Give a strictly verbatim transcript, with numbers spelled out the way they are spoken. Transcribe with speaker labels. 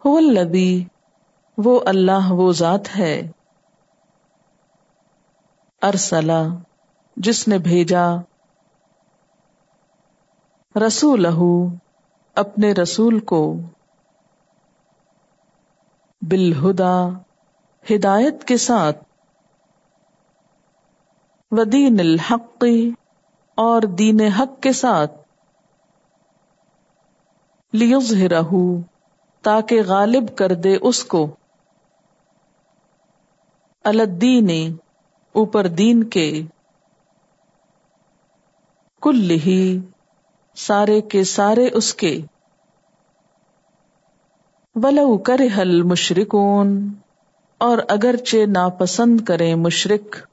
Speaker 1: हुवल्लज़ी, वो अल्लाह वो जात है, अरसला, जिसने भेजा, रसूलहू, अपने रसूल को, बिलहुदा, हिदायत के साथ, वदीनिल हक़्क़ि, और दीन हक के साथ, लियुज़हिरहू, ताकि गालिब कर दे उसको, अलद्दीन, ऊपर दीन के, कुल्लिही, सारे के सारे उसके, वलौ करिहल मुशरिकून, और अगरचे नापसंद करें मुशरिक।